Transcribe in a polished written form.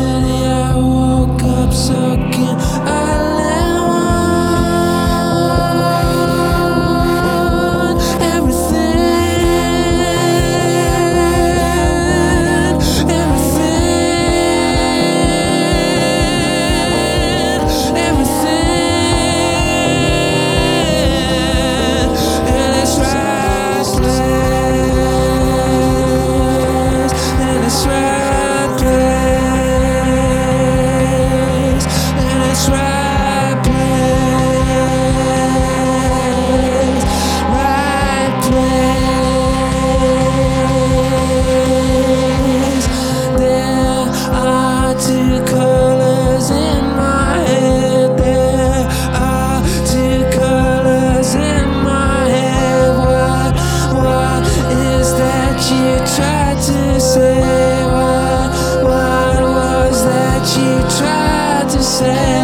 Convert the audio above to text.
city, I woke up sucking a lemon. Everything, and it's restless, and it's right place, and it's right place, right place. There are two colors in my head. There are two colors in my head. What is that you tried to say? What was that you tried to say?